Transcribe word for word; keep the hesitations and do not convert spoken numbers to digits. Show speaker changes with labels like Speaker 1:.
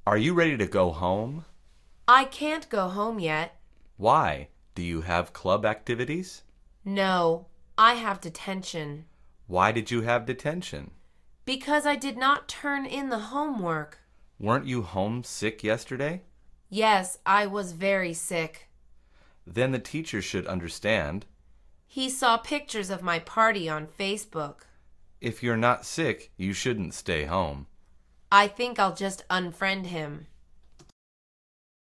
Speaker 1: Are you ready to go home?
Speaker 2: I can't go home yet.
Speaker 1: Why? Do you have club activities?
Speaker 2: No, I have detention.
Speaker 1: Why did you have detention?
Speaker 2: Because I did not turn in the homework.
Speaker 1: Weren't you homesick yesterday?
Speaker 2: Yes, I was very sick.
Speaker 1: Then the teacher should understand.
Speaker 2: He saw pictures of my party on Facebook.
Speaker 1: If you're not sick, you shouldn't stay home.
Speaker 2: I think I'll just unfriend him.